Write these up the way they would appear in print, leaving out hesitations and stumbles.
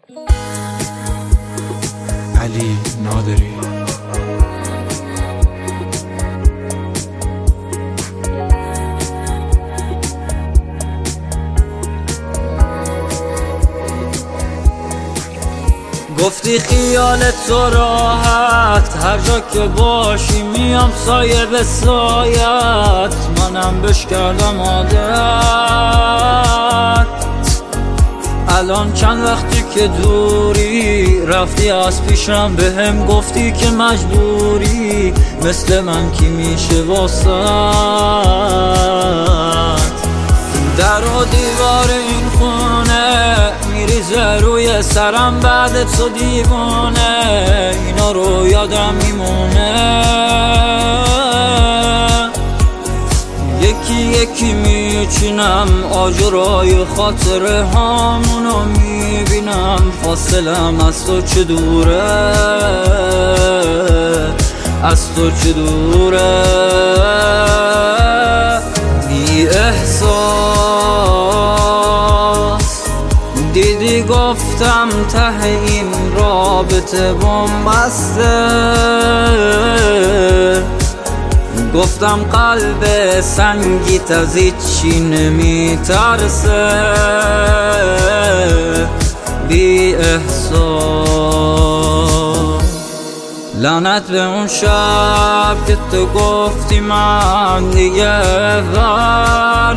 علی نادری. گفتی خیالت تو راحت، هر جا که باشی میام سایه به سایت، منم بش کردم عادت. الان چند وقتی که دوری، رفتی از پیشم بهم گفتی که مجبوری، مثل من کی میشه واسط؟ در و دیوار این خونه میریزه روی سرم، بعد تو دیوانه اینا رو یادم میمونه. یکی یکی میچینم آجرای خاطره هامونو میبینم، فاصلم از تو چه دوره، از تو چه دوره. بی احساس دیدی گفتم ته این رابطه بن‌بسته، گفتم قلب سنگیت از هیچی نمیترسه. بی احساس لعنت به اون شب که تو گفتی من دیگه ور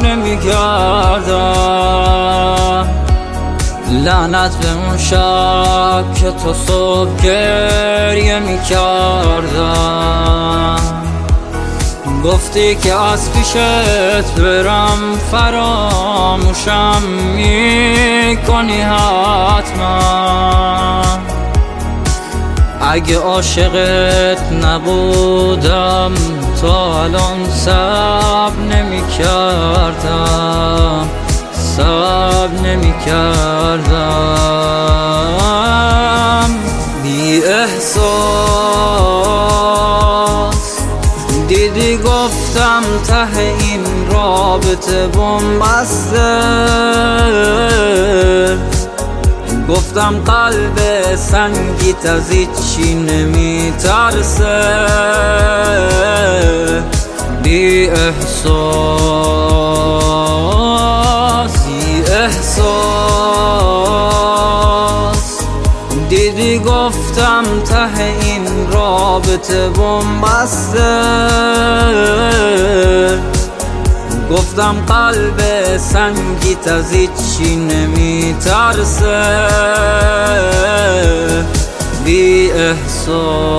نمیگردم، لعنت به اون شب که تو صبح گریه میکردم. گفتی که از پیشت برم فراموشم میکنی حتما، اگه عاشقت نبودم تا الان صبر نمیکردم، صبر نمیکردم. بی احساس دیدی گفتم ته این رابطه بن‌بسته، گفتم قلب سنگیت از هیچی نمیترسه. بی احساس، بی احساس دیدی گفتم ته این رابطه بن‌بسته، گفتم قلب سنگیت از هیچی نمیترسه. بی احساس.